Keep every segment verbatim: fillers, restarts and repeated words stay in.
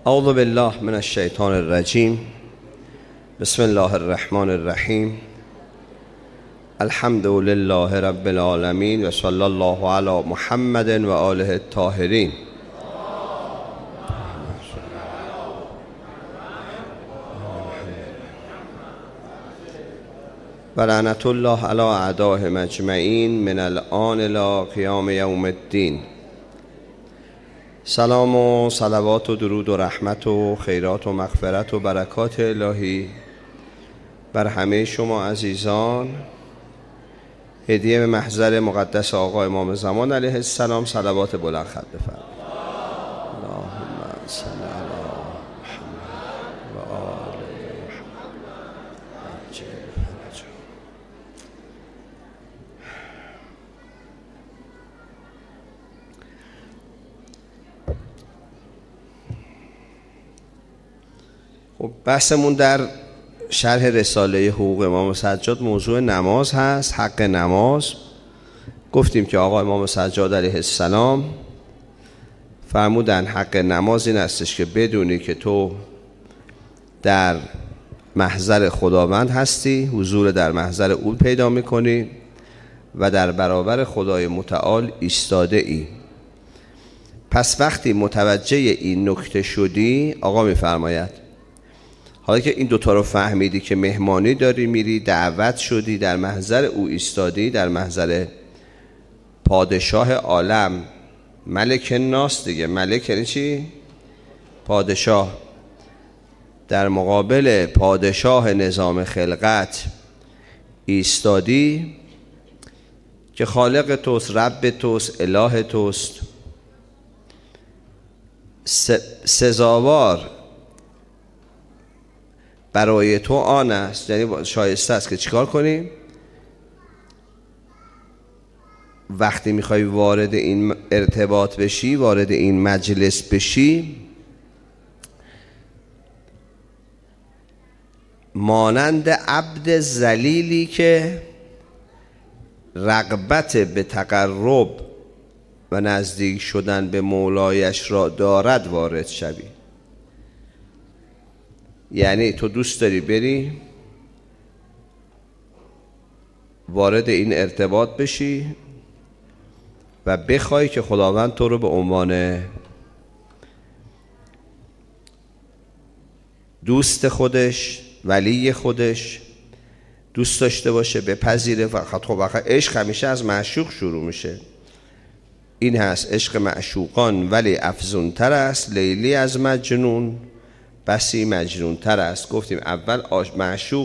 اعوذ بالله من الشیطان الرجیم. بسم الله الرحمن الرحیم. الحمد لله رب العالمین و صلی الله علی محمد و آله الطاهرین. و لعنت الله علی اعدائهم اجمعین من الآن الی قیام یوم الدین. سلام و صلوات و درود و رحمت و خیرات و مغفرت و برکات الهی بر همه شما عزیزان هدیه به محضر مقدس آقا امام زمان علیه السلام صلوات بلند خط بفرمایید. اللهم صل علی محمد و آل محمد. خب بحثمون در شرح رساله حقوق امام سجاد موضوع نماز هست، حق نماز. گفتیم که آقا امام سجاد علیه السلام فرمودن حق نماز این هستش که بدونی که تو در محضر خداوند هستی، حضور در محضر او پیدا میکنی و در برابر خدای متعال ایستاده ای. پس وقتی متوجه این نکته شدی، آقا میفرماید حالا که این دوتا رو فهمیدی که مهمانی داری میری، دعوت شدی، در محضر او ایستادی، در محضر پادشاه عالم، ملک الناس دیگه. ملک یعنی چی؟ پادشاه. در مقابل پادشاه نظام خلقت ایستادی که خالق توست، رب توست، اله توست. سزاوار برای تو آن است، یعنی شایسته است که چیکار کنیم؟ وقتی میخوای وارد این ارتباط بشی، وارد این مجلس بشی، مانند عبد ذلیلی که رغبت به تقرب و نزدیک شدن به مولایش را دارد وارد شوی. یعنی تو دوست داری بری وارد این ارتباط بشی و بخوای که خداوند تو رو به عنوان دوست خودش، ولی خودش دوست داشته باشه، بپذیره. فقط خب وقت عشق همیشه از معشوق شروع میشه. این هست عشق معشوقان ولی افزونتر است، لیلی از مجنون بسی مجنون تر است. گفتیم اول معشوق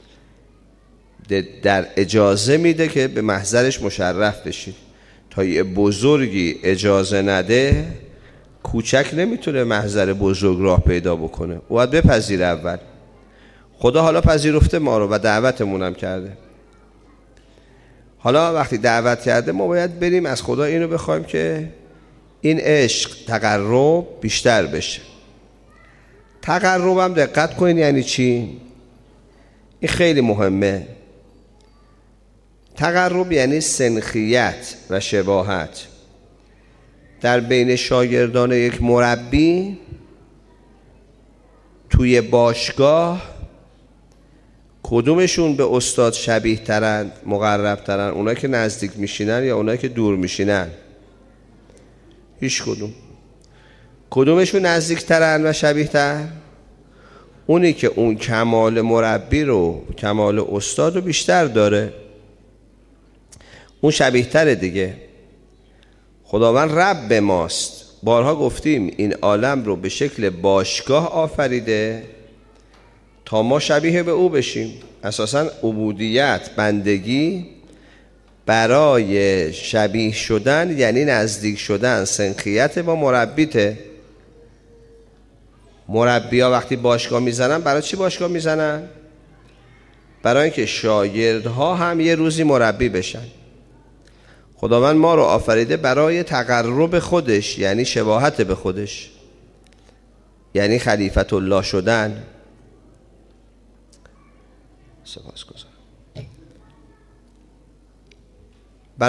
در اجازه میده که به محضرش مشرف بشید. تا یه بزرگی اجازه نده، کوچک نمیتونه محضر بزرگ راه پیدا بکنه. او باید بپذیره اول. خدا حالا پذیرفته ما رو و دعوتمون هم کرده. حالا وقتی دعوت کرده ما باید بریم از خدا اینو بخوایم که این عشق تقرب بیشتر بشه. تقرب هم دقت کنید یعنی چی؟ این خیلی مهمه. تقرب یعنی سنخیت و شباهت. در بین شاگردان یک مربی توی باشگاه کدومشون به استاد شبیه ترند، مقرب ترند؟ اونایی که نزدیک میشینن یا اونایی که دور میشینن؟ هیچ کدوم. کدومشون نزدیک ترند و شبیه تر؟ اونی که اون کمال مربی رو، کمال استاد رو بیشتر داره، اون شبیه تره دیگه. خداوند رب ماست. بارها گفتیم این عالم رو به شکل باشگاه آفریده تا ما شبیه به او بشیم. اساساً عبودیت، بندگی برای شبیه شدن یعنی نزدیک شدن، سنخیت با مربیته. مربی ها وقتی باشگاه میزنن برای چی باشگاه میزنن؟ برای اینکه شاگردها هم یه روزی مربی بشن. خداوند ما رو آفریده برای تقرب خودش، یعنی شباهت به خودش، یعنی خلیفت الله شدن. سپاسگزارم.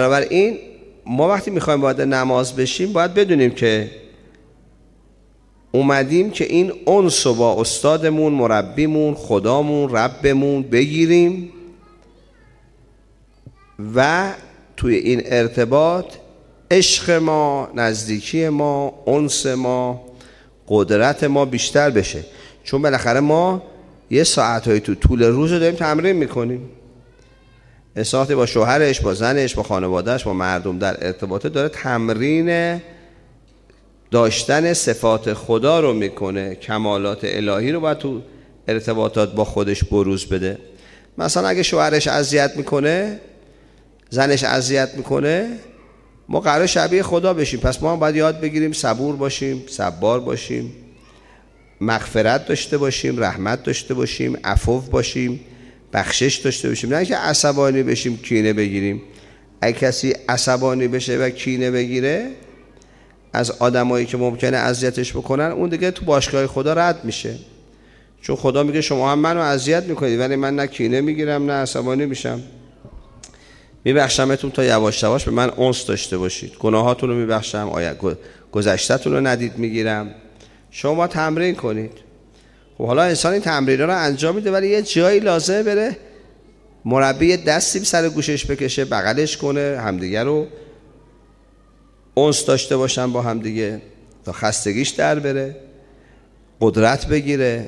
بنابراین ما وقتی میخوایم وارد نماز بشیم باید بدونیم که اومدیم که این انس رو با استادمون، مربیمون، خدامون، ربمون بگیریم و توی این ارتباط عشق ما، نزدیکی ما، انس ما، قدرت ما بیشتر بشه. چون بالاخره ما یه ساعت‌های تو طول روز رو داریم تمرین میکنیم. انسان با شوهرش، با زنش، با خانوادهش، با مردم در ارتباطه داره تمرین داشتن صفات خدا رو میکنه، کمالات الهی رو باید تو ارتباطات با خودش بروز بده. مثلا اگه شوهرش اذیت میکنه، زنش اذیت میکنه، ما قرار شبیه خدا بشیم. پس ما هم باید یاد بگیریم صبور باشیم، صبار باشیم، مغفرت داشته باشیم، رحمت داشته باشیم، عفو باشیم، بخشش داشته باشیم. نه که عصبانی بشیم، کینه بگیریم. اگه کسی عصبانی بشه و کینه بگیره از آدمایی که ممکنه اذیتش بکنن، اون دیگه تو باشگاه خدا رد میشه. چون خدا میگه شما هم منو اذیت میکنید ولی من نه کینه میگیرم نه عصبانی میشم. میبخشمتون تا یواش یواش به من انس داشته باشید. گناهاتون رو میبخشم، آیا گذشته‌تون رو ندید میگیرم. شما تمرین کنید. خب حالا انسان این تمرین‌ها رو انجام میده ولی یه جایی لازمه بره مربی دستی سر گوشش بکشه، بغلش کنه، همدیگه رو انس داشته باشن با همدیگه تا خستگیش در بره، قدرت بگیره.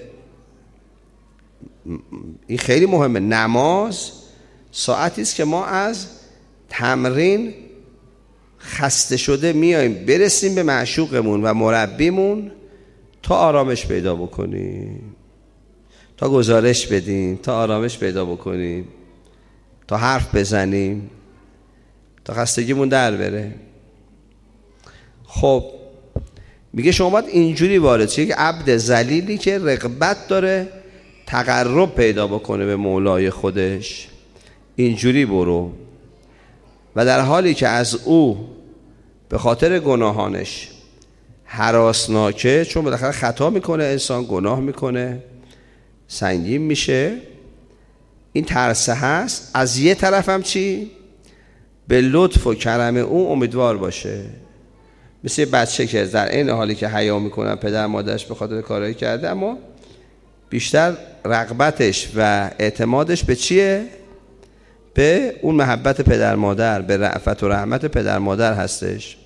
این خیلی مهمه. نماز ساعتی است که ما از تمرین خسته شده میایم برسیم به معشوقمون و مربیمون تا آرامش پیدا بکنیم، تا گزارش بدیم، تا آرامش پیدا بکنیم، تا حرف بزنیم، تا خستگیمون در بره. خب میگه شما باید اینجوری وارد شید، یک عبد ذلیلی که رغبت داره تقرب پیدا بکنه به مولای خودش، اینجوری برو. و در حالی که از او به خاطر گناهانش هراسناکه، چون بالاخره خطا میکنه انسان، گناه میکنه، سنگین میشه، این ترسه هست. از یه طرف هم چی؟ به لطف و کرم او امیدوار باشه. مثل یه بچه که در این حالی که حیا میکنن پدر مادرش به خاطر کارایی کرده، اما بیشتر رغبتش و اعتمادش به چیه؟ به اون محبت پدر مادر، به رأفت و رحمت پدر مادر هستش.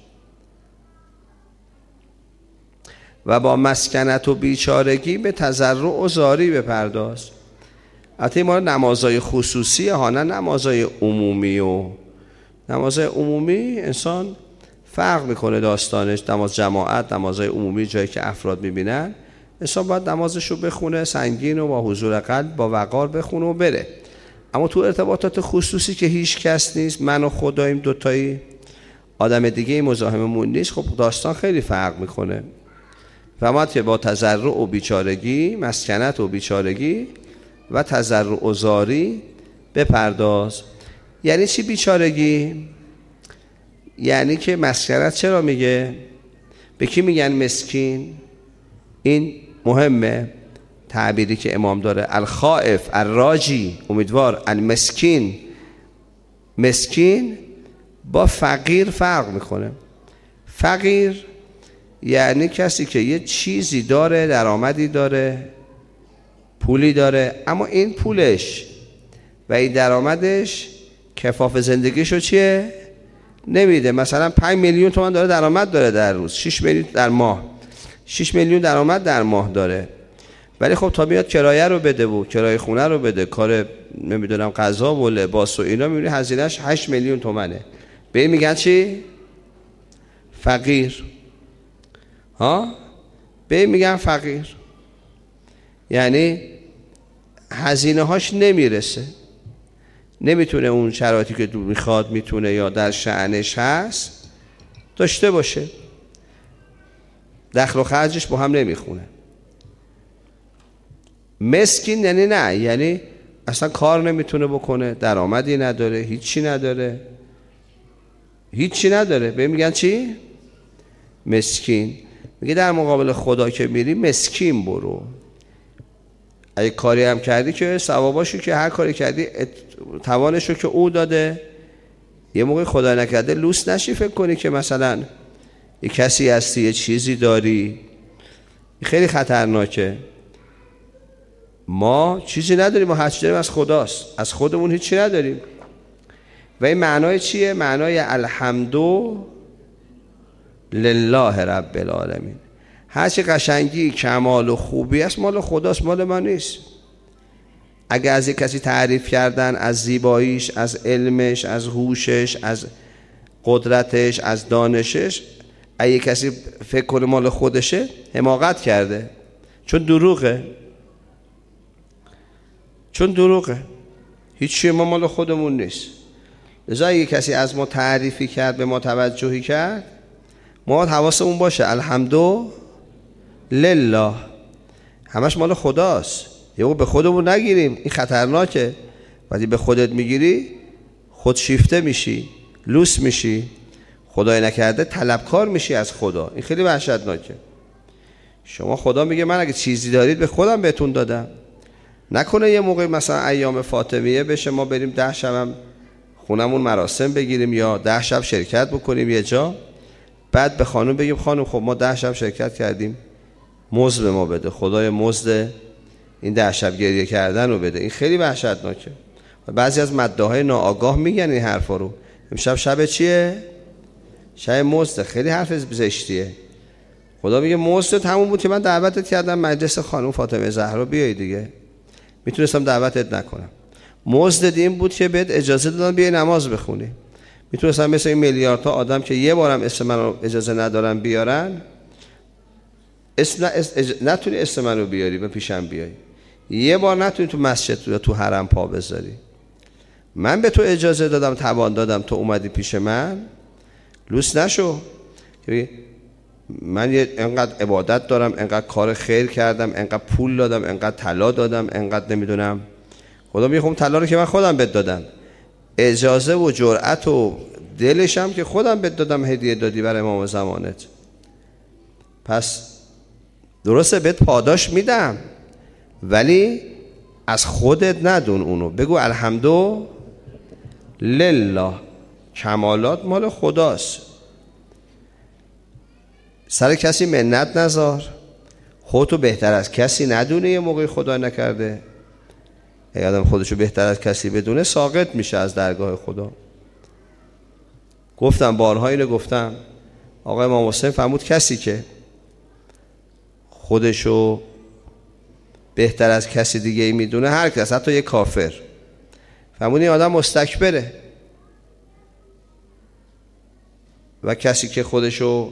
و با مسکنت و بیچارگی به تضرع و زاری بپرداز. البته ما نمازهای خصوصی ها، نه نمازهای عمومی. و نمازهای عمومی انسان فرق میکنه داستانش. نماز جماعت، نمازهای عمومی جایی که افراد میبینن، انسان باید نمازشو بخونه سنگین و با حضور قلب با وقار بخونه و بره. اما تو ارتباطات خصوصی که هیچ کس نیست، من و خداییم دوتایی، آدم دیگه مزاحممون نیست، خب داستان خیلی فرق میکنه. فهمت که با تضرع و بیچارگی، مسکنت و بیچارگی و تضرع و زاری بپرداز. یعنی چی بیچارگی؟ یعنی که مسکنت چرا میگه؟ به کی میگن مسکین؟ این مهمه تعبیری که امام داره. الخائف، الراجی، امیدوار. المسکین، مسکین با فقیر فرق میکنه. فقیر یعنی کسی که یه چیزی داره، درآمدی داره، پولی داره، اما این پولش و این درآمدش کفاف زندگیشو چیه؟ نمیده. مثلا پنج میلیون تومان داره درآمد داره در روز، شش میلیون در ماه، شش میلیون درآمد در ماه داره، ولی خب تا میاد کرایه رو بده و کرایه خونه رو بده، کار نمیدونم غذا و لباس و اینا، میبینی هزینه‌اش هشت میلیون تومنه. به این میگن چی؟ فقیر. ها؟ به این میگن فقیر. یعنی هزینه هاش نمیرسه، نمیتونه اون شرایطی که دو میخواد میتونه یا در شأنش هست داشته باشه، دخل و خرجش با هم نمیخونه. مسکین یعنی نه، یعنی اصلا کار نمیتونه بکنه، درآمدی نداره، هیچی نداره، هیچی نداره. به میگن چی؟ مسکین. میگه در مقابل خدا که میری مسکین برو. اگه کاری هم کردی که ثواباشو که هر کاری کردی توانشو که او داده، یه موقع خدا نکرده لوس نشی فکر کنی که مثلا یه کسی هستی، یه چیزی داری، خیلی خطرناکه. ما چیزی نداریم، ما هر چیزی داریم از خداست، از خودمون هیچی نداریم. و این معنای چیه؟ معنای الحمدو لله رب العالمین. هر چی قشنگی، کمال و خوبی است مال خداست، مال ما نیست. اگه از یک کسی تعریف کردن از زیباییش، از علمش، از هوشش، از قدرتش، از دانشش، اگه کسی فکر کنه مال خودشه حماقت کرده، چون دروغه. چون دروغه هیچی ما مال خودمون نیست. لذا اگه کسی از ما تعریفی کرد، به ما توجهی کرد، ما حواسمون باشه الحمدو لله، همش مال خداست. یهو به خودمون نگیریم، این خطرناکه. وقتی به خودت میگیری خود شیفته میشی، لوس میشی، خدای نکرده طلبکار میشی از خدا. این خیلی وحشتناکه. شما خدا میگه من اگه چیزی دارید به خودم بهتون دادم. نکنه یه موقع مثلا ایام فاطمیه بشه ما بریم ده شبم خونمون مراسم بگیریم یا ده شب شرکت بکنیم یه جا، بعد به خانم بگیم خانم خب ما ده شب شرکت کردیم، مزد به ما بده، خدای مزد این ده شب گریه کردن رو بده. این خیلی وحشتناکه. و بعضی از مداهای ناآگاه میگن این حرفا رو. امشب شب چیه؟ شب مزد. خیلی حرف زشتیه. خدا میگه مزد همون بود که من دعوتت کردم مجلس خانم فاطمه زهرا بیای دیگه، میتونستم دعوتت نکنم. مزد این بود که بهت اجازه دادم بیای نماز بخونی. میتونستم مثل این میلیاردها آدم که یه بارم اسم منو اجازه ندارن بیارن، اسم نتونی اسم منو بیاری به پیشم بیای، یه بار نتونی تو مسجد یا تو حرم پا بذاری. من به تو اجازه دادم، توان دادم، تو اومدی پیش من. لوس نشو. من یه انقدر عبادت دارم، انقدر کار خیر کردم، انقدر پول دادم، انقدر طلا دادم، انقدر نمیدونم. خدا میگه خب طلا رو که من خودم بهت دادم، اجازه و جرأت و دلشم که خودم بهت دادم، هدیه دادی برای امام زمانت. پس درسته بهت پاداش میدم، ولی از خودت ندون اونو. بگو الحمدو لله، کمالات مال خداست. سر کسی منت نذار، خودتو بهتر از کسی ندونه. یه موقعی خدا نکرده اگه آدم خودشو بهتر از کسی بدونه ساقط میشه از درگاه خدا. گفتم بارها اینو گفتم، آقای امام حسین فرمود کسی که خودشو بهتر از کسی دیگه ای میدونه، هر کس، حتی یه کافر، فرمود این آدم مستکبره. و کسی که خودشو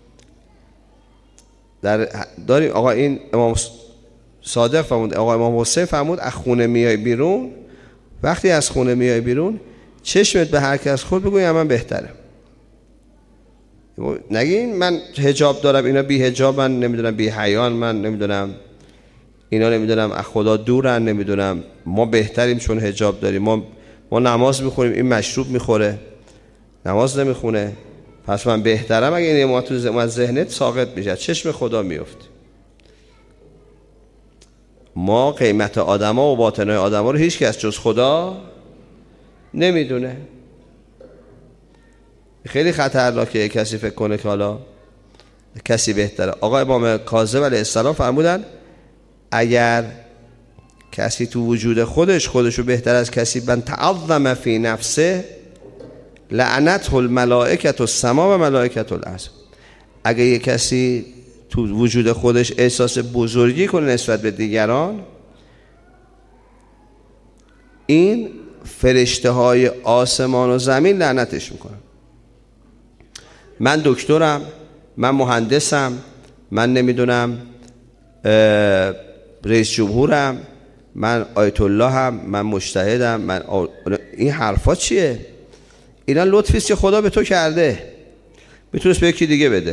در داریم، آقا این امام صادق فرمود، آقا امام حسین فرمود از خونه میای بیرون، وقتی از خونه میای بیرون چشمت به هر کس خود بگوی من بهتره. نگین من حجاب دارم، اینا بی حجاب، من نمیدونم بی حیان، من نمیدونم اینا نمیدونم از خدا دورن، نمیدونم ما بهتریم چون حجاب داریم، ما ما نماز میخوریم این مشروب میخوره نماز نمیخونه پس من بهترم. اگه این ما تو از ذهنت ساقط میشه، چشم خدا میفت. ما قیمت آدما و باطنهای آدما رو هیچ کس جز خدا نمیدونه. خیلی خطرناکه کسی فکر کنه که حالا کسی بهتره. آقا امام کاظم علیه السلام فرمودن اگر کسی تو وجود خودش خودشو بهتر از کسی من تعظم فی نفسه لعنته الملائکه السما و ملائکه الارض. اگه یه کسی تو وجود خودش احساس بزرگی کنه نسبت به دیگران، این فرشته های آسمان و زمین لعنتش میکنن. من دکترم، من مهندسم، من نمیدونم رئیس جمهورم، من آیت الله هم، من مجتهدم، من آ... این حرفا چیه؟ اینا لطفی است که خدا به تو کرده، میتونست به یکی دیگه بده.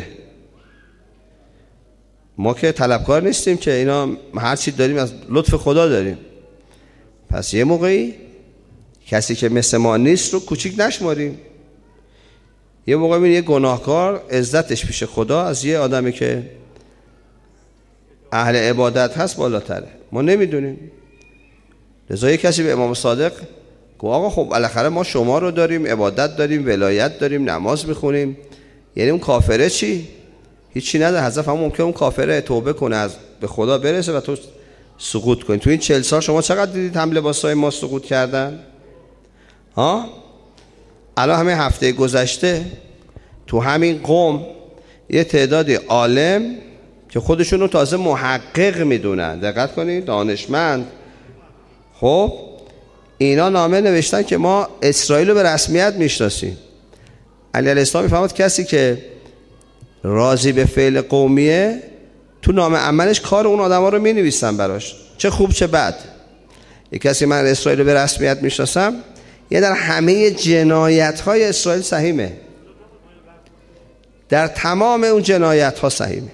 ما که طلبکار نیستیم که، اینا هر چی داریم از لطف خدا داریم. پس یه موقعی کسی که مثل ما نیست رو کوچیک نشماریم. یه موقعی میبینی یه گناهکار عزتش پیش خدا از یه آدمی که اهل عبادت هست بالاتره، ما نمیدونیم. لذا یه کسی به امام صادق گفت آقا خب بالاخره ما شما رو داریم، عبادت داریم، ولایت داریم، نماز میخونیم، یعنی اون کافره چی؟ هیچی نداره. حذف هم ممکنه اون کافره توبه کنه، از به خدا برسه و تو سقوط کنی. تو این چهل سال شما چقدر دیدید هم لباسای ما سقوط کردن؟ ها؟ الان همه هفته گذشته تو همین قوم یه تعدادی عالم که خودشون رو تازه محقق میدونن، دقت کنید، دانشمند، خب اینا نامه نوشتن که ما اسرائیل رو به رسمیت میشناسیم. علی علیه السلام میفهمد کسی که راضی به فعل قومیه تو نامه عملش کار اون آدم ها رو می نویسن براش، چه خوب چه بد. یک کسی من اسرائیل رو به رسمیت میشناسم، یه در همه جنایت های اسرائیل سهیمه، در تمام اون جنایت ها سهیمه.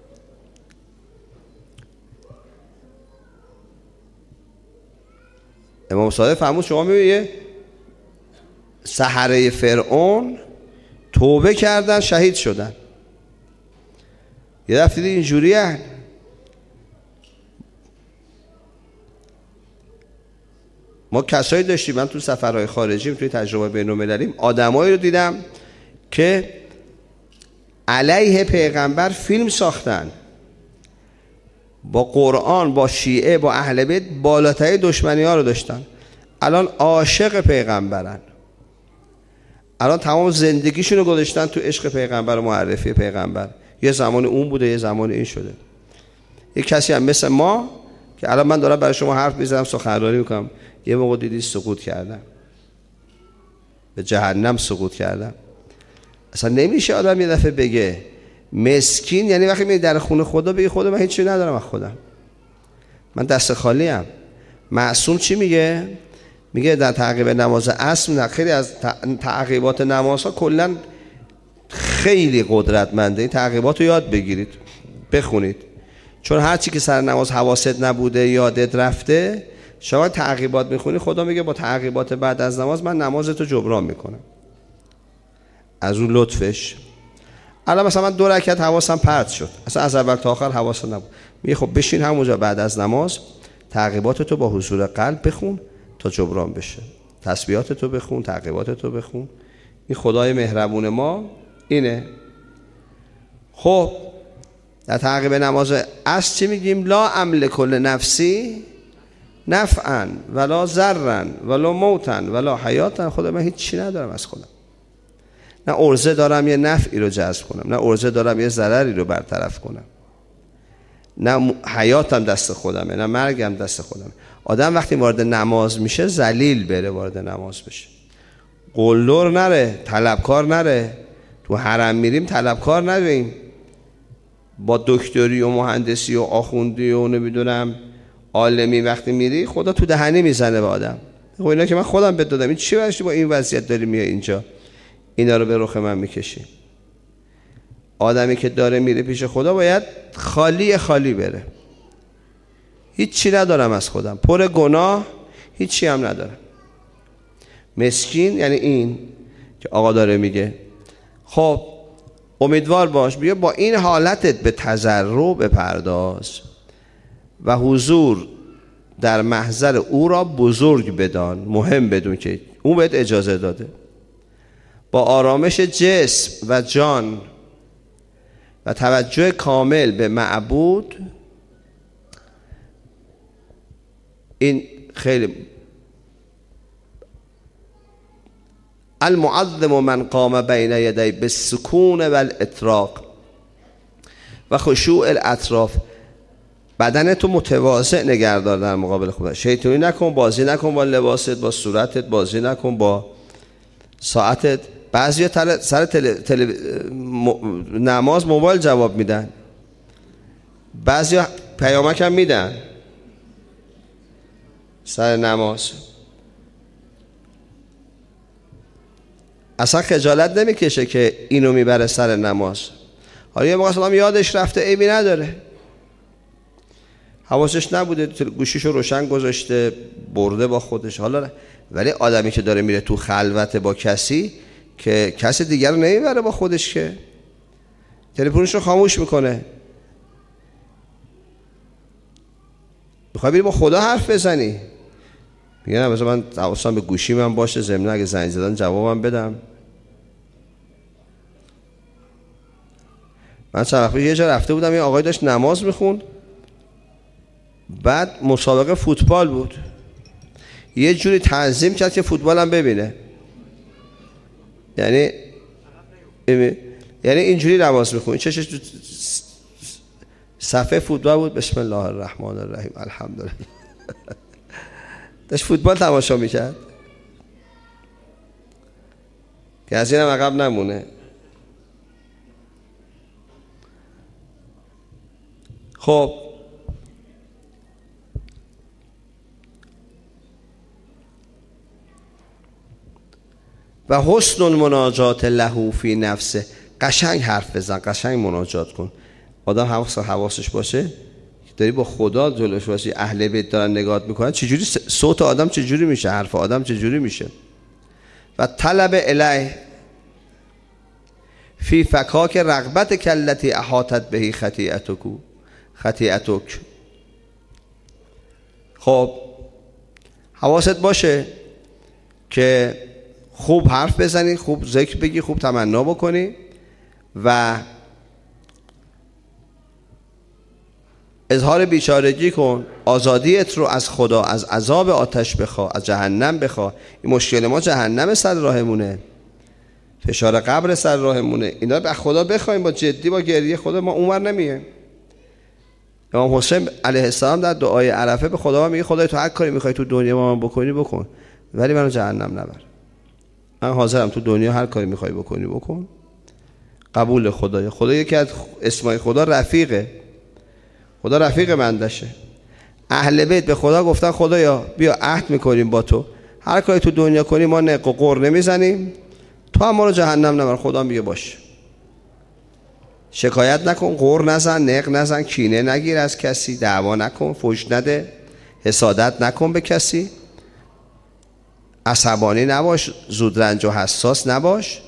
امام صادق فرمود شما میبینید سحره فرعون توبه کردن شهید شدن. یه دفعه اینجوری هست. ما کسایی داشتیم، من تو سفرهای خارجیم، توی تجربه بین‌المللیم، آدمایی رو دیدم که علیه پیغمبر فیلم ساختن، با قرآن، با شیعه، با اهل بیت بالاترین دشمنی ها رو داشتن. الان عاشق پیغمبرن، الان تمام زندگیشون رو گذاشتن تو عشق پیغمبر و معرفی پیغمبر. یه زمان اون بوده، یه زمان این شده. یک کسی هم مثل ما که الان من دارم برای شما حرف میزنم، سخنرانی میکنم، یه موقع دیدی سقوط کردم، به جهنم سقوط کردم. اصلا نمیشه آدم یه دفعه بگه مسکین، یعنی وقتی میری در خونه خدا بگی خدا من هیچی ندارم از خودم، من دست خالی ام. معصوم چی میگه؟ میگه در تعقیب نماز عصر، خیلی از تعقیبات نمازها کلا خیلی قدرتمنده، این تعقیبات رو یاد بگیرید، بخونید، چون هر چی که سر نماز حواست نبوده یادت رفته، شما تعقیبات میخونی، خدا میگه با تعقیبات بعد از نماز من نمازتو جبران میکنم از اون لطفش. الان مثلا من دو رکعت حواسم پرت شد، اصلا از اول تا آخر حواسم نبود، میگه خب بشین همونجا بعد از نماز تعقیباتتو با حضور قلب بخون تا جبران بشه، تسبیحاتتو بخون، تعقیباتتو بخون. این خدای مهربون ما اینه. خب در تعقیب نماز عصر چی میگیم؟ لا املک لنفسی نفعا ولا ضرا ولا موتا ولا حیاتا. خدا من هیچی ندارم از خودم، نه عرضه دارم یه نفعی رو جذب کنم، نه عرضه دارم یه ضرری رو برطرف کنم، نه حیاتم دست خودمه، نه مرگم دست خودمه. آدم وقتی وارد نماز میشه ذلیل بره، وارد نماز بشه، قلدر نره، طلبکار نره. تو حرم میریم طلبکار نریم، با دکتری و مهندسی و آخوندی و نمیدونم عالمی وقتی میری خدا تو دهنی میزنه به آدم. خب اینا که من خودم بهت دادم، این چی برشی با این وضعیت داری میای اینجا اینا رو به رخ من میکشی؟ آدمی که داره میره پیش خدا باید خالی خالی بره. هیچی ندارم از خودم، پر گناه، هیچی هم ندارم. مسکین یعنی این که آقا داره میگه. خب امیدوار باش، بیا با این حالتت به تضرع بپرداز و حضور در محضر او را بزرگ بدان، مهم بدون که اون بهت اجازه داده. با آرامش جسم و جان و توجه کامل به معبود، این خیلی المعظم من قام بین یدی بالسکون والاطراق و خشوع الاطراف. بدن تو متواضع نگه دار در مقابل خدا. شیطانی نکن، بازی نکن با لباست، با صورتت، بازی نکن با ساعتت. بعضی سر تل... تل... م... نماز موبایل جواب میدن، بعضی پیامک هم میدن سر نماز. اصلا خجالت نمیکشه که اینو میبره سر نماز. حالا یه موقع سلام یادش رفته، عیبی نداره، حواسش نبوده، گوشیشو روشن گذاشته برده با خودش. حالا ولی آدمی که داره میره تو خلوت با کسی که کسی دیگر رو نمیبره با خودش، که تلفنش رو خاموش میکنه، میخوای بری با خدا حرف بزنی، میگه نه مثلا من حواسم به گوشی من باشه، ضمن اگه زنگ زدن جوابم بدم. من چند وقت پیش یه جا رفته بودم، یه آقای داشت نماز میخوند، بعد مسابقه فوتبال بود، یه جوری تنظیم کرد که فوتبال هم ببینه. یعنی یعنی اینجوری نماز میخوند، چشش صفحه فوتبال بود. بسم الله الرحمن الرحیم الحمدلله. داشت فوتبال تماشا میکرد که از اینم عقب نمونه. خب و حسن المناجات له فی نفسه، قشنگ حرف بزن، قشنگ مناجات کن. آدم حواس حواسش باشه داری با خدا جلوش باشی، اهل بیت دارن نگات میکنن، چجوری صوت آدم چجوری میشه، حرف آدم چجوری میشه. و طلب الیه فی فکاک رغبت کلتی احاطت بهی خطیئتک خطیئتک. خب حواست باشه که خوب حرف بزنی، خوب ذکر بگی، خوب تمنا بکنی و اظهار بیچارگی کن. آزادیت رو از خدا، از عذاب آتش بخوا، از جهنم بخوا. این مشکل ما جهنم سر راهمونه، فشار قبر سر راهمونه. اینا به خدا بخوایم با جدی، با گریه. خدا ما اونور نمیه. امام حسین علیه السلام در دعای عرفه به خدا میگه خدای تو هر کاری میخوای تو دنیا با من بکنی بکن، ولی منو جهنم نبر. من حاضرم تو دنیا هر کاری میخوای بکنی بکن. قبول خدایا. خدا یکی از اسمای خدا رفیقه. خدا رفیق بندشه. اهل بیت به خدا گفتن خدایا بیا عهد میکنیم با تو، هر کاری تو دنیا کنی ما نق و قر نمیزنیم، تو هم ما رو جهنم نبر. خدا میگه باش. شکایت نکن، قر نزن، نق نزن، کینه نگیر از کسی، دعوا نکن، فحش نده، حسادت نکن به کسی، عصبانی نباش، زودرنج و حساس نباش،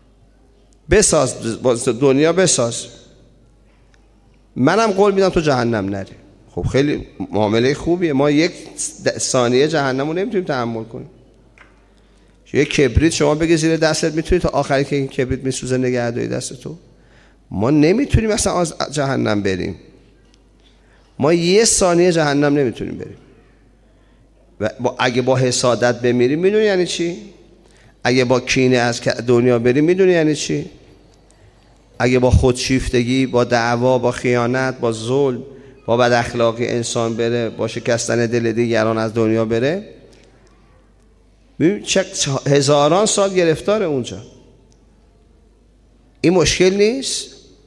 بساز دنیا بساز. منم قول میدم تو جهنم نری. خب خیلی معامله خوبیه. ما یک ثانیه جهنمو نمیتونیم تحمل کنیم. یک کبریت شما بگی زیر دستت میتونی تا آخری که این کبریت میسوزه نگه داری دست تو؟ ما نمیتونیم اصلا از جهنم بریم. ما یه ثانیه جهنم نمیتونیم بریم. و با اگه با حسادت بمیریم میدونی یعنی چی؟ اگه با کینه از دنیا بریم میدونی یعنی چی؟ اگه با خودشیفتگی، با دعوا، با خیانت، با ظلم، با بد اخلاقی انسان بره، با شکستن دل دیگران از دنیا بره، ببین چه هزاران سال گرفتار اونجا. این مشکل نیست.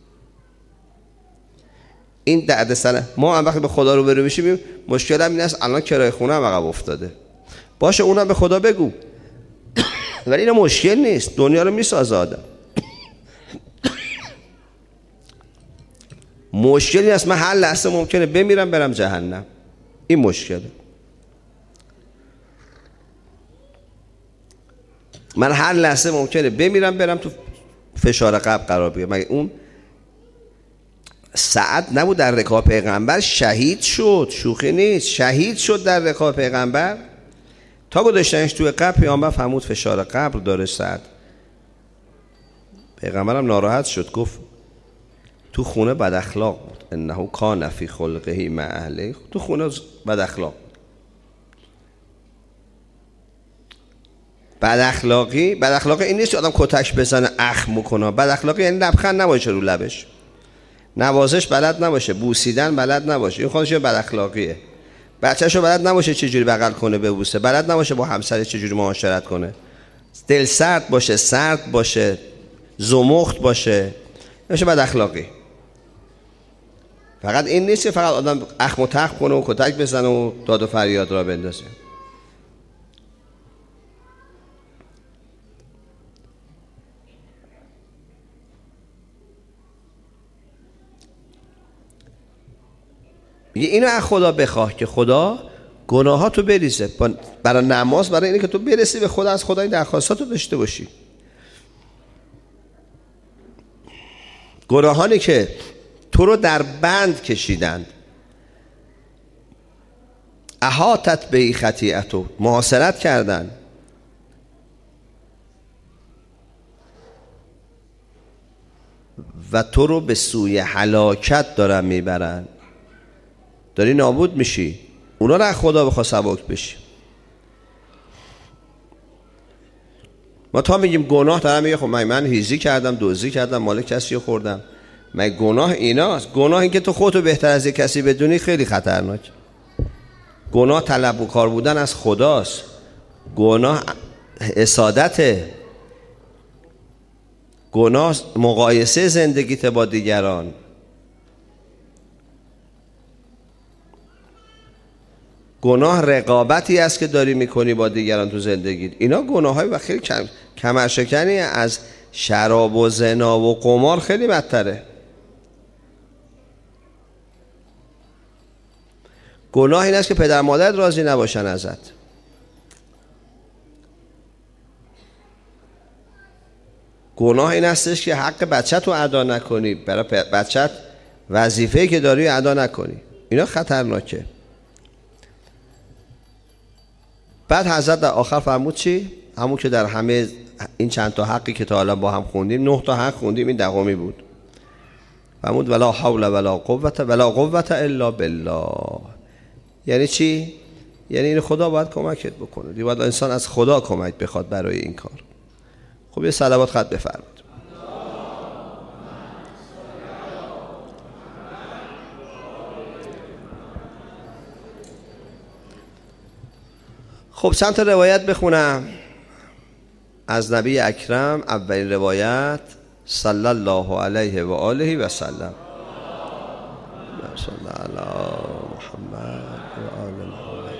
این دردسر ما هم وقتی به خدا رو برو میشیم مشکل هم این است الان کرایه خونه هم عقب افتاده. باشه اونم به خدا بگو. ولی این مشکل نیست. دنیا رو میسازه آدم. مشکلی است من هر لحظه ممکنه بمیرم برم جهنم. این مشکله. من هر لحظه ممکنه بمیرم برم تو فشار قبر قرار بگیرم. مگه اون سعد نبود در رکاب پیغمبر شهید شد؟ شوخی نیست. شهید شد در رکاب پیغمبر. تا گذاشتنش توی قبر پیامبر فرمود فشار قبر داره سعد. پیغمبرم ناراحت شد، گفت تو خونه بد اخلاق بود. انه کان فی خلقه مع اهله. تو خونه بد اخلاق. بد اخلاقی، بد اخلاقی این نیست که آدم کتک بزنه اخم کنه. بد اخلاقی یعنی لبخند نباشه رو لبش، نوازش بلد نباشه، بوسیدن بلد نباشه. این خودش بد اخلاقیه. بچه‌شو بلد نباشه چجوری بغل کنه ببوسه، بلد نباشه با همسرش چجوری معاشرت کنه، دل سرد باشه، سرد باشه، زمخت باشه، میشه بد اخلاقی. فقط این نیست که فقط آدم اخم و تخم کنه و کتک بزنه و داد و فریاد را بندازه. میگه اینو از خدا بخواه که خدا گناهاتو بریزه. برای نماز، برای اینه که تو برسی به خدا، از خدا این درخواستاتو داشته باشی. گناهانی که تو رو در بند کشیدند، احاطت به خطیئتو، محاصرت کردن، و تو رو به سوی هلاکت دارن میبرن، داری نابود میشی. اونا رو از خدا بخوا سبک بشی. ما تا میگیم گناه، دارم میگه خب من, من هیزی کردم، دزدی کردم، مال کسی خوردم. من گناه ایناست. گناه این که تو خودتو بهتر از یک کسی بدونی خیلی خطرناک. گناه طلب و کار بودن از خداست. گناه حسادته. گناه مقایسه زندگیت با دیگران. گناه رقابتی است که داری میکنی با دیگران تو زندگیت. اینا گناه های و خیلی کم کمرشکنی از شراب و زنا و قمار خیلی بدتره. گناه این است که پدر مادرت راضی نباشن ازت. گناه این استش که حق بچت رو ادا نکنی، برای بچت وظیفه‌ای که داری ادا نکنی. اینا خطرناکه. بعد حضرت در آخر فرمود چی؟ همون که در همه این چند تا حقی که تا حالا با هم خوندیم، نه تا حق خوندیم، این دهمی بود. فرمود ولا حول ولا قوت ولا قوت الا بالله. یعنی چی؟ یعنی این خدا باید کمکت بکنه. دیگه باید انسان از خدا کمک بخواد برای این کار. خب یه صلوات خط بفرمایید. خب چند تا روایت بخونم از نبی اکرم. اولین روایت صلی الله علیه و آله و سلم. صلی علی محمد و آل محمد.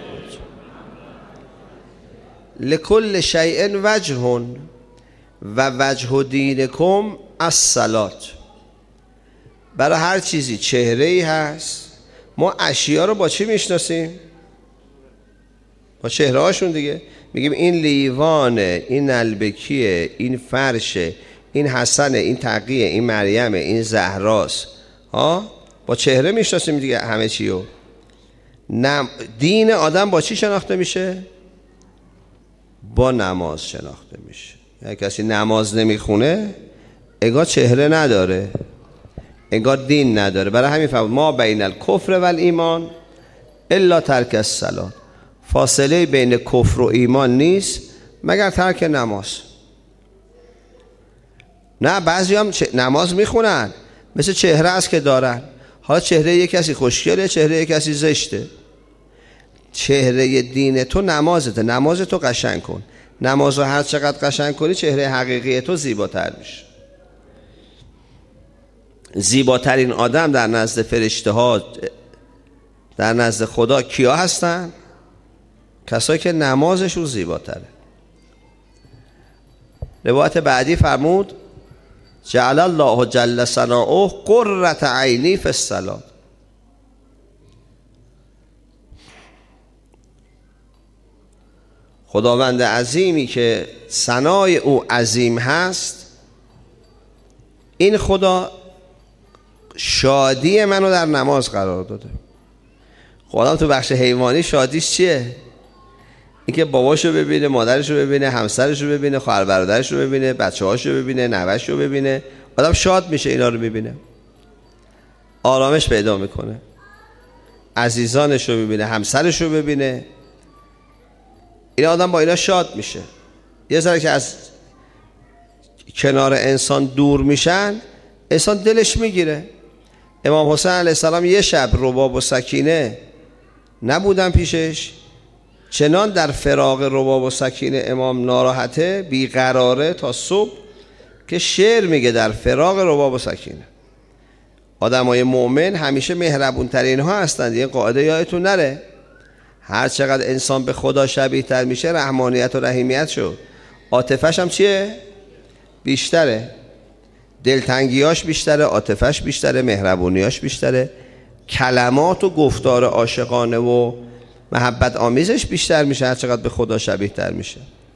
لکل شیء وجه و وجه دینکم الصلاة. برای هر چیزی چهره ای هست. ما اشیا رو با چی میشناسیم؟ با چهره هاشون دیگه. میگیم این لیوانه، این نلبکیه، این فرشه، این حسنه، این تقیه، این مریمه، این زهراست. ها؟ با چهره میشناسیم دیگه همه چیو. نم... دین آدم با چی شناخته میشه؟ با نماز شناخته میشه. اگه کسی نماز نمیخونه انگار چهره نداره، انگار دین نداره. برای همین فرمود ما بین الکفر و الایمان الا ترک الصلاة. فاصله بین کفر و ایمان نیست مگر ترک نماز. نه بعضی هم نماز میخونن مثل چهره است که دارن. حالا چهره یک کسی خوشگله، چهره یک کسی زشته. چهره دین تو نمازته. نماز تو قشنگ کن. نماز رو هر چقدر قشنگ کنی چهره حقیقی تو زیباتر میشه. زیباترین آدم در نزد فرشته ها، در نزد خدا کیا هستن؟ کسایی که نمازشون زیباتره. روایت بعدی فرمود جعل الله جل ثناؤه قرة عینی فی الصلاة. خداوند عظیمی که ثنای او عظیم هست، این خدا شادی منو در نماز قرار داده. خدا تو بخش حیوانی شادیش چیه؟ اینکه باباشو ببینه، مادرشو ببینه، همسرشو ببینه، خواهر برادرشو ببینه، بچه‌هاشو ببینه، نوه‌شو ببینه. آدم شاد میشه اینا رو ببینه. آرامش پیدا میکنه. عزیزانشو ببینه، همسرشو ببینه. این آدم با اینا شاد میشه. یه ذره که از کنار انسان دور میشن، انسان دلش میگیره. امام حسین علیه السلام یه شب رباب و سکینه نبودن پیشش، چنان در فراق رباب و سکینه امام ناراحته، بیقراره تا صبح که شعر میگه در فراق رباب و سکینه. آدمای مؤمن همیشه مهربون ترین ها هستند. یه قاعده یادتون نره، هر چقدر انسان به خدا شبیه تر میشه رحمانیت و رحیمیت شد. عاطفش هم چیه؟ بیشتره. دلتنگیاش بیشتره، عاطفش بیشتره، مهربونیاش بیشتره، کلمات و گفتار عاشقانه و محبت آمیزش بیشتر میشه هر چقدر به خدا شبیه تر میشه.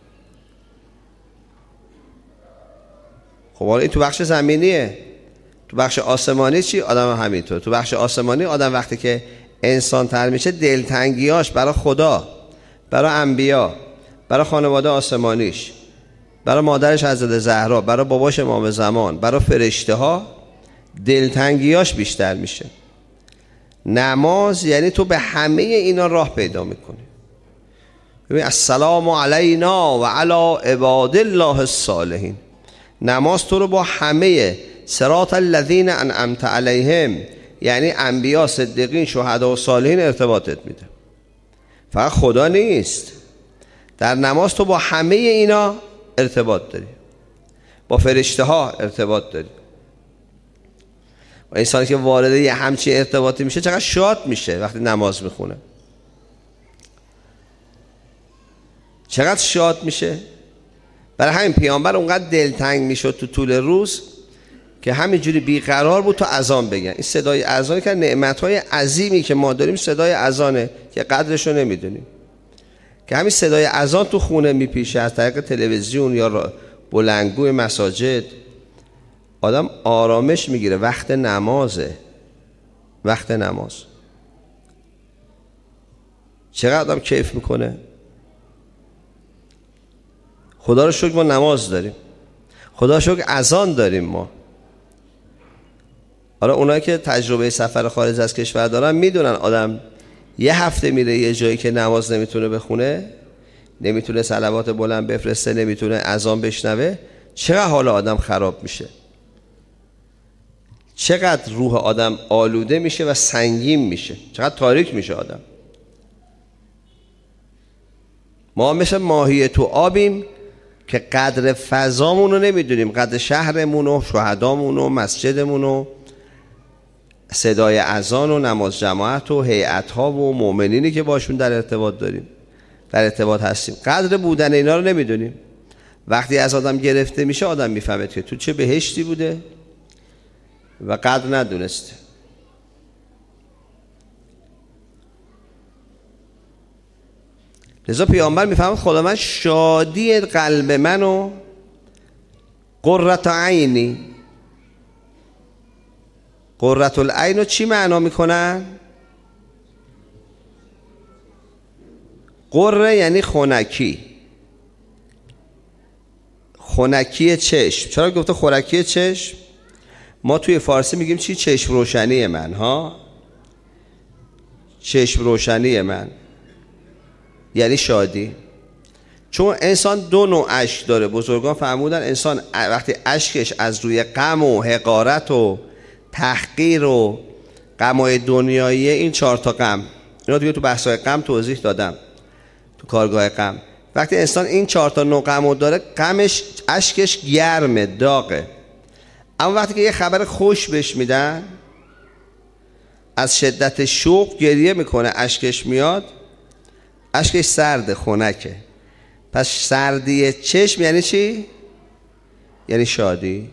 خب حالا این تو بخش زمینیه. تو بخش آسمانی چی؟ آدم همینطور. تو بخش آسمانی آدم وقتی که انسان تر میشه دلتنگیاش برای خدا، برای انبیا، برای خانواده آسمانیش، برای مادرش حضرت زهرا، برای باباش امام زمان، برای فرشته ها دلتنگیاش بیشتر میشه. نماز یعنی تو به همه اینا راه پیدا میکنی. ببین السلام علینا و علی عباد الله الصالحین. نماز تو رو با همه صراط الذین انعمت علیهم، یعنی انبیا، صدیقین، شهدا و صالحین ارتباطت میده. فقط خدا نیست. در نماز تو با همه اینا ارتباط داری، با فرشته ها ارتباط داری. و انسانی که وارد یه همچین ارتباطی میشه چقدر شاد میشه وقتی نماز میخونه، چقدر شاد میشه. برای همین پیامبر اونقدر دلتنگ میشد تو طول روز که همینجوری بیقرار بود تا اذان بگن. این صدای اذان که نعمتهای عظیمی که ما داریم صدای اذانه که قدرشو نمیدونیم. که همین صدای اذان تو خونه میپیشه از طریق تلویزیون یا بلندگوی مساجد، آدم آرامش میگیره. وقت نمازه، وقت نماز چقدر آدم کیف میکنه. خدا رو شکر ما نماز داریم، خدا رو شکر اذان داریم ما. حالا اونایی که تجربه سفر خارج از کشور دارن میدونن آدم یه هفته میره یه جایی که نماز نمیتونه بخونه، نمیتونه صلوات بلند بفرسته، نمیتونه اذان بشنوه، چقدر حال آدم خراب میشه، چقدر روح آدم آلوده میشه و سنگین میشه، چقدر تاریک میشه آدم. ما مثل ماهی تو آبیم که قدر فضامون رو نمیدونیم، قدر شهرمون و شهدامون و مسجدمون و صدای اذان و نماز جماعت و هیئت‌ها و مؤمنینی که باشون در ارتباط داریم، در ارتباط هستیم، قدر بودن اینا رو نمیدونیم. وقتی از آدم گرفته میشه آدم میفهمه که تو چه بهشتی بوده و قدر ندونسته. لذا پیامبر میفهمه خدا من شادی قلب منو قرة عینی. قرة العین رو چی معنا میکنن؟ قره یعنی خنکی، خنکی چشم. چرا گفته خنکی چشم؟ ما توی فارسی میگیم چی؟ چشم روشنی من. ها، چشم روشنی من یعنی شادی. چون انسان دو نوع اشک داره. بزرگان فرمودن انسان وقتی اشکش از روی غم و حقارت و تحقیر و غمای دنیاییه، این چهار تا غم، اینا دیگه تو بحث‌های غم توضیح دادم تو کارگاه غم. وقتی انسان این چهار تا نوع غمو داره، غمش اشکش گرمه، داغه. اما وقتی که یه خبر خوش بهش میدن، از شدت شوق گریه میکنه، اشکش میاد، اشکش سرده، خنکه. پس سردی چشم یعنی چی؟ یعنی شادی.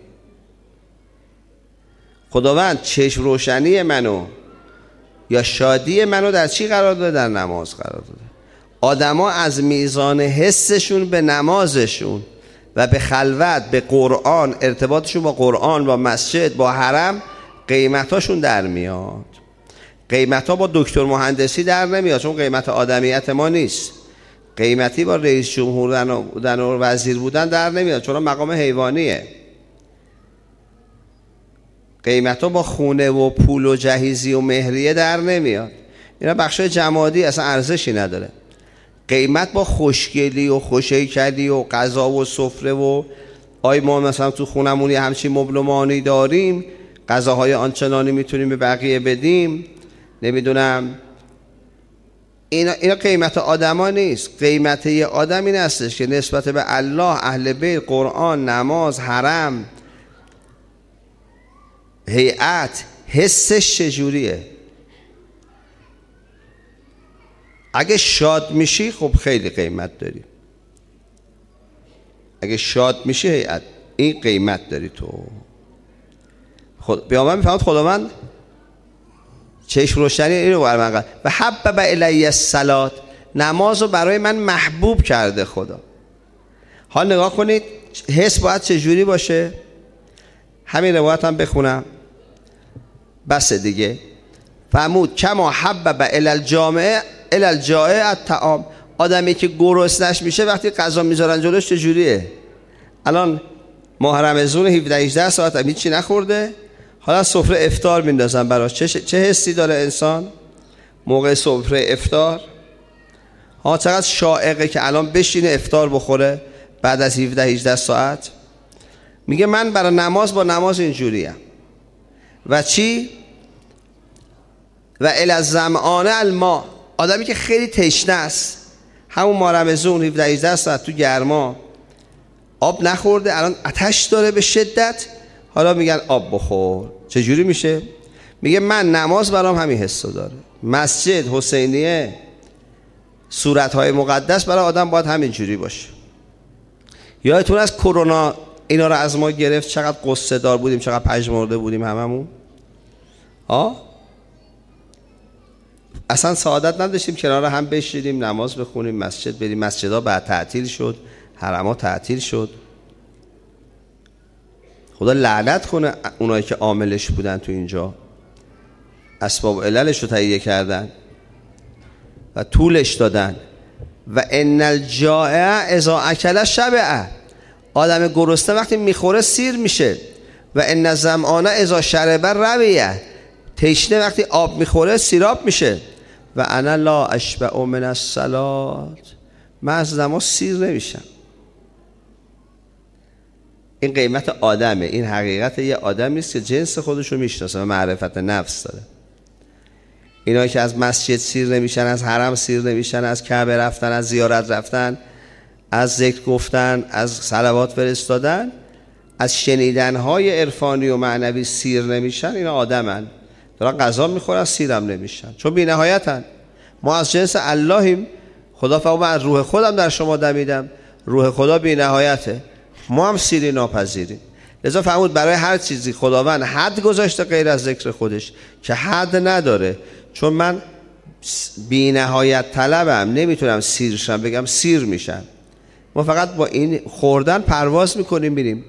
خداوند چشم روشنی منو یا شادی منو در چی قرار داده؟ در نماز قرار داده. آدما از میزان حسشون به نمازشون و به خلوت، به قرآن، ارتباطشون با قرآن، با مسجد، با حرم، قیمتاشون در میاد. قیمتا با دکتر مهندسی در نمیاد، چون قیمت آدمیت ما نیست. قیمتی با رئیس جمهور بودن و وزیر بودن در نمیاد، چون مقام حیوانیه. قیمتا با خونه و پول و جهیزی و مهریه در نمیاد. اینا بخشای جمادی اصلا ارزشی نداره. قیمت با خوشگلی و خوشیکلی و غذا و سفره و آی ما مثلا تو خونمون یه همچین مبلمانی داریم، غذاهای آنچنانی میتونیم به بقیه بدیم، نمیدونم، اینا اینا قیمت آدما نیست. قیمت یه آدم این هستش که نسبت به الله، اهل بیت، قرآن، نماز، حرم، هیئت، حسش چجوریه. اگه شاد میشی خب خیلی قیمت داری. اگه شاد میشی هیئت، این قیمت داری تو. خود پیامبر میفهمد خداوند چشم روشنی اینو برمنقل و حبب الی الصلات، نماز رو برای من محبوب کرده خدا. حال نگاه کنید حس باید چجوری باشه. همین روایت هم بخونم بس دیگه. فرمود کما حبب الی الجامعه الی الجائع الطعام. آدمی که گرسنش میشه وقتی غذا میذارن جلوش چجوریه؟ الان ماه رمضان هفده هجده ساعت هم هیچی نخورده، حالا سفره افطار میندازن براش. چه, چه حسی داره انسان موقع سفره افطار؟ ها چقدر شائقه که الان بشینه افطار بخوره بعد از هفده هجده ساعت. میگه من برای نماز با نماز اینجوریم. و چی؟ و الظمآن الماء، آدمی که خیلی تشنه است، همون ماه رمضان هفده هجده ساعت تو گرما آب نخورده، الان آتش داره به شدت، حالا میگن آب بخور. چجوری میشه؟ میگه من نماز برام همین حسو داره. مسجد، حسینیه، صورتهای مقدس برای آدم باید همینجوری باشه. یادتون از کرونا اینا رو از ما گرفت، چقدر قصه دار بودیم، چقدر پژمرده بودیم هممون. آه اصلا سعادت نداشتیم کنار هم بشینیم نماز بخونیم، مسجد بریم. مسجدها بعد تعطیل شد، حرم‌ها تعطیل شد. خدا لعنت کنه اونایی که عاملش بودن تو اینجا، اسباب عللش رو تهیه کردن و طولش دادن. و ان الجائع اذا اکل شبع، آدم گرسنه وقتی میخوره سیر میشه. و ان الظمآن اذا شرب رویه، تشنه وقتی آب میخوره سیراب میشه. و انا لا اشبع من الصلاة، من از نماز سیر نمیشم. این قیمت آدمه، این حقیقت یه آدمی است که جنس خودش رو میشناسه و معرفت نفس داره. اینا که از مسجد سیر نمیشن، از حرم سیر نمیشن، از کعبه رفتن، از زیارت رفتن، از ذکر گفتن، از صلوات فرستادن، از شنیدنهای عرفانی و معنوی سیر نمیشن، اینا آدمن، دارن غذا میخورن سیرم نمیشن، چون بی نهایتن. ما از جنس اللهیم. خدا فرمود من از روح خودم در شما دمیدم، روح خدا بی نهایته، ما هم سیری ناپذیریم. لذا فرمود برای هر چیزی خداوند حد گذاشته غیر از ذکر خودش که حد نداره. چون من بی نهایت طلبم، نمیتونم سیر شم، بگم سیر میشم. ما فقط با این خوردن پرواز میکنیم میریم.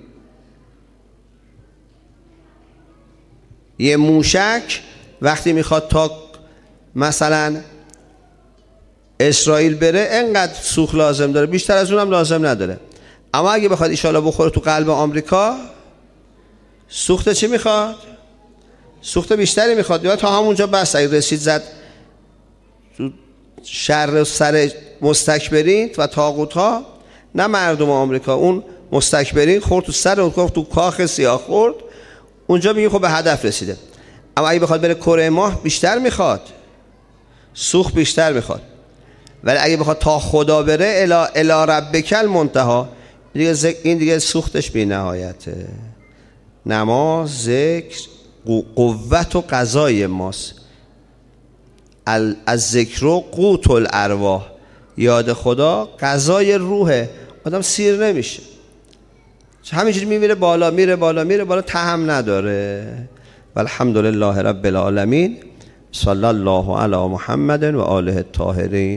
یه موشک وقتی میخواد تا مثلا اسرائیل بره انقدر سوخت لازم داره، بیشتر از اونم لازم نداره. اما اگه بخواد ایشالا بخوره تو قلب آمریکا، سوخت چی میخواد؟ سوخت بیشتری میخواد. یا تا همونجا بس، اگه رسید زد تو شر سر مستکبرین و طاغوت ها، نه مردم آمریکا، اون مستکبرین خورد تو سر اون، تو کاخ سیاه خورد، اونجا میگه خب به هدف رسیده. اما اگه بخواد بره کره ماه بیشتر میخواد، سوخت بیشتر میخواد. ولی اگه بخواد تا خدا بره، الی الی ربک المنتهی، دیگه ذکر، این دیگه سوختش بی نهایته. نماز، ذکر، قوت و قضای ماست. از ذکر و قوت الارواح، یاد خدا قضای روحه. آدم سیر نمیشه، همینجوری میمیره بالا، میره بالا، میره بالا، تهم نداره. والحمدلله رب العالمین. صلی الله علی محمد و آله الطاهرین.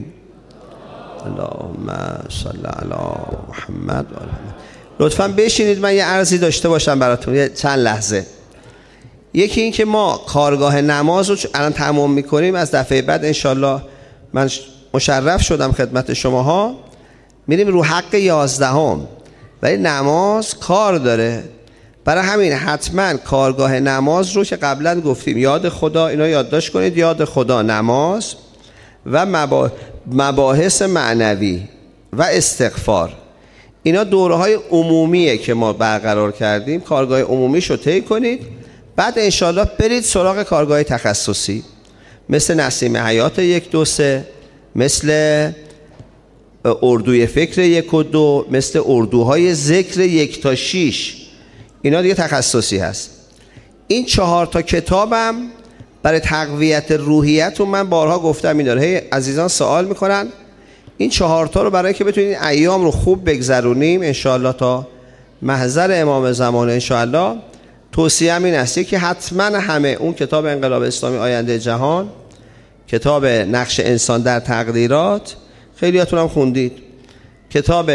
اللهم صل علی محمد و آله. لطفاً بشینید، من یه عرضی داشته باشم براتون یه چند لحظه. یکی این که ما کارگاه نماز رو الان تمام میکنیم، از دفعه بعد انشالله من مشرف شدم خدمت شماها، میریم رو حق یازدهم. ولی نماز کار داره، برای همین حتما کارگاه نماز رو که قبلا گفتیم، یاد خدا، اینا یادداشت کنید، یاد خدا، نماز و مباحث معنوی و استغفار، اینا دوره‌های عمومیه که ما برقرار کردیم. کارگاه عمومیش رو طی کنید، بعد انشالله برید سراغ کارگاه تخصصی، مثل نسیم حیات یک دو سه، مثل اردوی فکر یک و دو، مثل اردوهای ذکر یک تا شیش، اینا دیگه تخصصی هست. این چهار تا کتابم برای تقویت روحیتون، من بارها گفتم این داره، هی عزیزان سوال میکنن. این چهار تا رو برای که بتونید ایام رو خوب بگذرونیم انشاءالله تا محضر امام زمان انشاءالله، توصیه‌ام این است که حتما همه اون کتاب انقلاب اسلامی آینده جهان، کتاب نقش انسان در تقدیرات، خیلیاتون هم خوندید، کتاب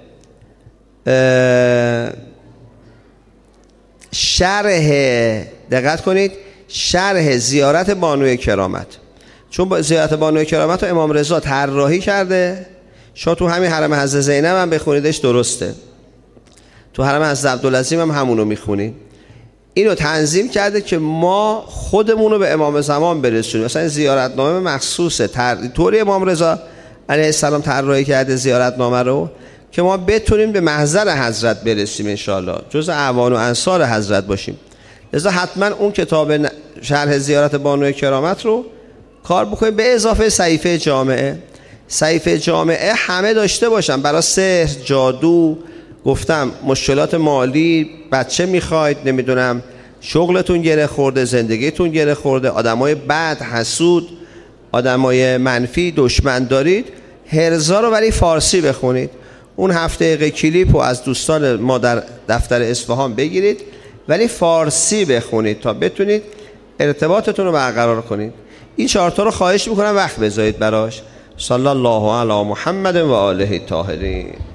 شرح، دقت کنید، شرح زیارت بانوی کرامت، چون با زیارت بانوی کرامت رو امام رضا طراحی کرده. شما تو همین حرم حضرت زینب هم بخونیدش، درسته، تو حرم حضرت عبدالعظیم هم همونو میخونید. اینو تنظیم کرده که ما خودمون رو به امام زمان برسونیم. مثلا زیارتنامه مخصوصه طوری امام رضا علیه السلام طراحی کرده زیارتنامه رو که ما بتونیم به محضر حضرت برسیم، انشاءالله جز اعوان و انصار حضرت باشیم. لذا حتما اون کتاب شرح زیارت بانوی کرامت رو کار بکنیم، به اضافه صحیفه جامعه. صحیفه جامعه همه داشته باشن برای سحر، جادو، گفتم مشکلات مالی، بچه میخواید، نمیدونم شغلتون گره خورده، زندگیتون گره خورده، آدمای بد، حسود، آدمای منفی، دشمن دارید، هرزا رو ولی فارسی بخونید. اون هفت دقیقه کلیپ رو از دوستان ما در دفتر اصفهان بگیرید ولی فارسی بخونید تا بتونید ارتباطتون رو برقرار کنید. این چهار تا رو خواهش میکنم وقت بذارید براش. صلی الله علی محمد و آله الطاهرین.